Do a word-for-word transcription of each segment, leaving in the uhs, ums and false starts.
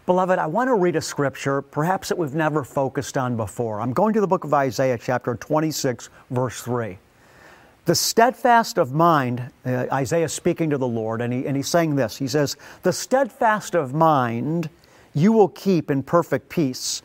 Beloved, I want to read a scripture, perhaps that we've never focused on before. I'm going to the book of Isaiah, chapter twenty-six, verse three. The steadfast of mind, uh, Isaiah speaking to the Lord, and, he, and he's saying this. He says, the steadfast of mind you will keep in perfect peace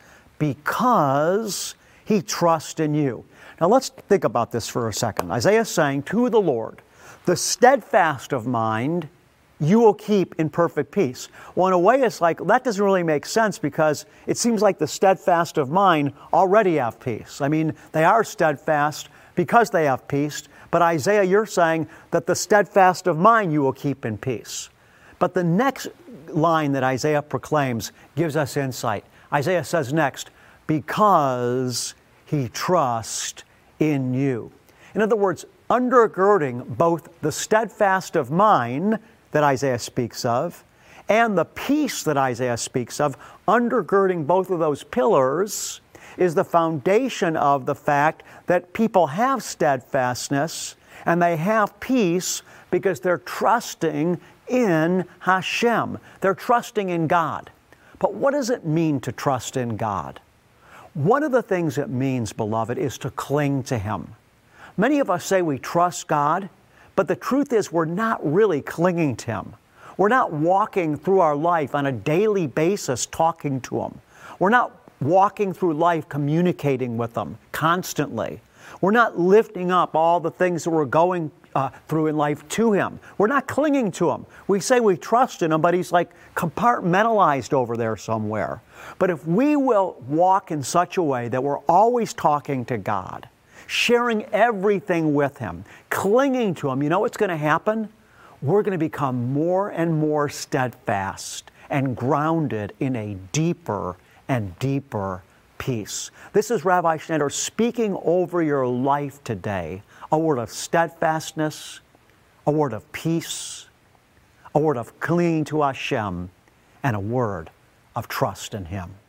because he trusts in you. Now let's think about this for a second. Isaiah is saying to the Lord, the steadfast of mind you will keep in perfect peace. Well, in a way, it's like, that doesn't really make sense because it seems like the steadfast of mind already have peace. I mean, they are steadfast because they have peace. But Isaiah, you're saying that the steadfast of mind you will keep in peace. But the next line that Isaiah proclaims gives us insight. Isaiah says next, because he trusts in you. In other words, undergirding both the steadfast of mind that Isaiah speaks of and the peace that Isaiah speaks of, undergirding both of those pillars is the foundation of the fact that people have steadfastness and they have peace because they're trusting in Hashem. They're trusting in God. But what does it mean to trust in God? One of the things it means, beloved, is to cling to Him. Many of us say we trust God, but the truth is we're not really clinging to Him. We're not walking through our life on a daily basis talking to Him. We're not walking through life communicating with Him constantly. We're not lifting up all the things that we're going uh, through in life to Him. We're not clinging to Him. We say we trust in Him, but He's like compartmentalized over there somewhere. But if we will walk in such a way that we're always talking to God, sharing everything with Him, clinging to Him, you know what's going to happen? We're going to become more and more steadfast and grounded in a deeper and deeper peace. This is Rabbi Schneider speaking over your life today, a word of steadfastness, a word of peace, a word of clinging to Hashem, and a word of trust in Him.